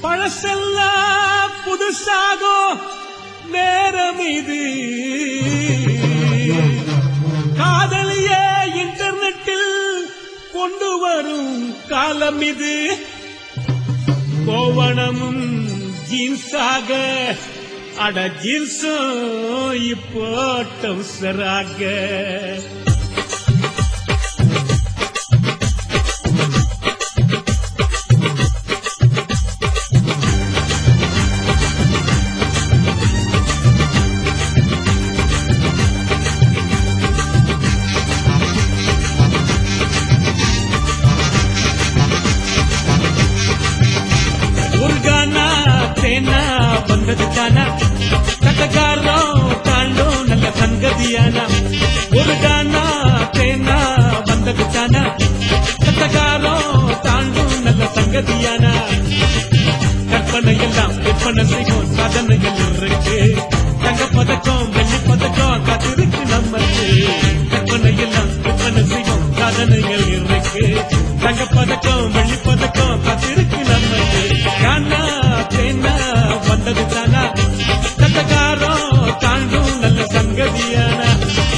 பழசெல்லாம் புதுசாகும் நேரம் இது. காதலியே இன்டர்நெட்டில் கொண்டு வரும் காலம் இது. கோவணமும் ஜீன்ஸாக அட ஜீன்ஸும் இப்போ டவுசராக. தேனா வந்தது தானா கட்டக்காரம் தாண்டும் நல்ல சங்கதியானா. ஒரு தானா தேனா வந்தது தானா கட்டக்காரம் தாண்டும் நல்ல சங்கதியானா. கற்பனை எல்லாம் விற்பனை செய்யும் சாதனைகள் இருக்கு. தங்க பதக்கம் வெள்ளி பதக்கம் காத்திருக்கு நமக்கு. கற்பனை எல்லாம் விற்பனை செய்யும் சாதனைகள் இருக்கு. தங்க பதக்கம் வெள்ளி பதக்கம் காத்திருக்கு நமக்கு. கானா தேனா வந்தது தானா கட்டக்காரம் தாண்டும் நல்ல சங்கதியானா.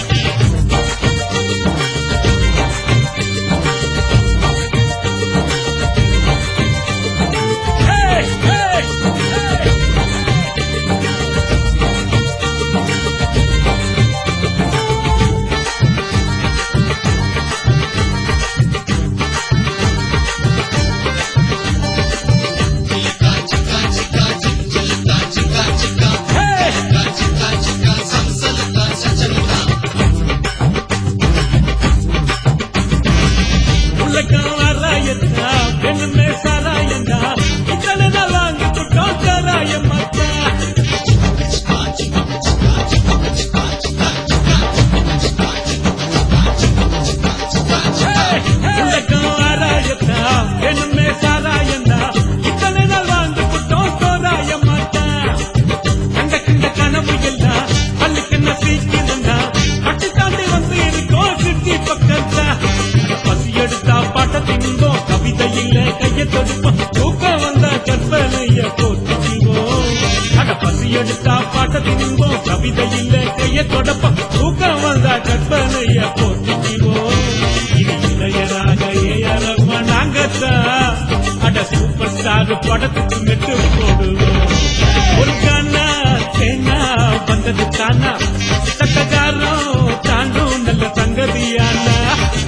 தூக்கம் வந்தா கற்பனைய போத்திக்குவோம். அட பசி எடுத்தா பாட்ட தின்போம். கவிதை இல்ல கைய தொடப்போம். தூக்கம் வந்தா கற்பனைய போத்திக்குவோம். இது இளையராக ஏறமா நாங்கத்தான். அட சூப்பர் ஸ்டார் படத்துக்கு மெட்டு போடுவோம். ஒரு கானா தேனா வந்தது தானா சட்டக்காரம் தாண்டும் நல்ல சங்கதியானா.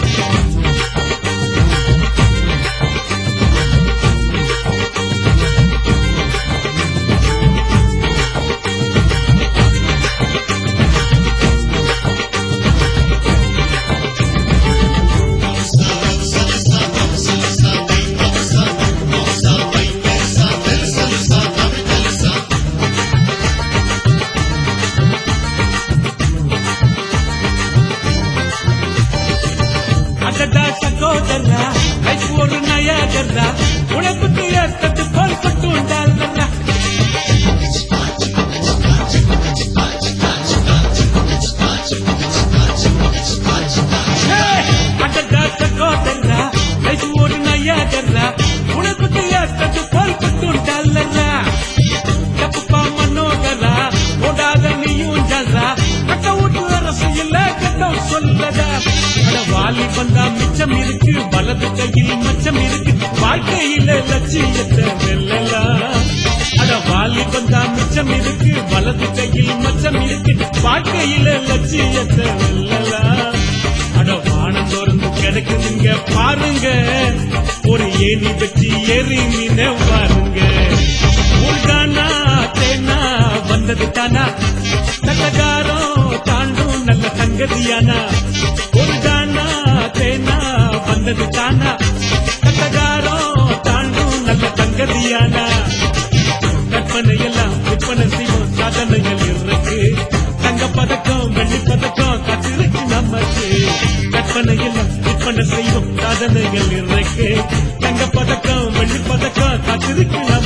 சகோதரா லைஃப் ஒரு நயாகரா உனக்கு ஏற்றது போல் பட்டு உண்டாடுறா. அடடா சகோதரா லைஃப் ஒரு நயாகரா உனக்கு ஏற்றது போல் பட்டு உண்டாடுறா. தப்புப்பா மனோகரா ஓடாத நீயும் ஜாரா. கட்ட விட்டு அரசு இல்ல கட்டம் சொல்லதா. வாலி வந்தா மிச்சம் இருக்கு. வலது கையில் மச்சம் இருக்கு. வாழ்க்கையில லட்சியத்தை வெல்லலாம். அட வாலி வந்தா மிச்சம் இருக்கு. வலது கையில் மச்சம் இருக்கு. வாழ்க்கையில லட்சியத்தை வெல்லலாம். அட வானம் தொடர்ந்து கிடைக்குதுங்க பாருங்க. ஒரு ஏணி வச்சு ஏறி மீன பாருங்க. ஒரு தானா தேனா வந்தது தானா கட்டக்காரம் தாண்டும் நல்ல சங்கதியானா. ஒரு தானா தேனா வந்தது தானா கட்டக்காரம் தாண்டும் நல்ல சங்கதியானா. கற்பனை எல்லாம் விற்பனை செய்யும் சாதனைகள் இருக்கு. தங்க பதக்கம் வெள்ளி பதக்கம் காத்திருக்கு நமக்கு. கற்பனை எல்லாம் விற்பனை செய்யும் சாதனைகள் இருக்கு. தங்க பதக்கம் வெள்ளி பதக்கம் காத்திருக்கு.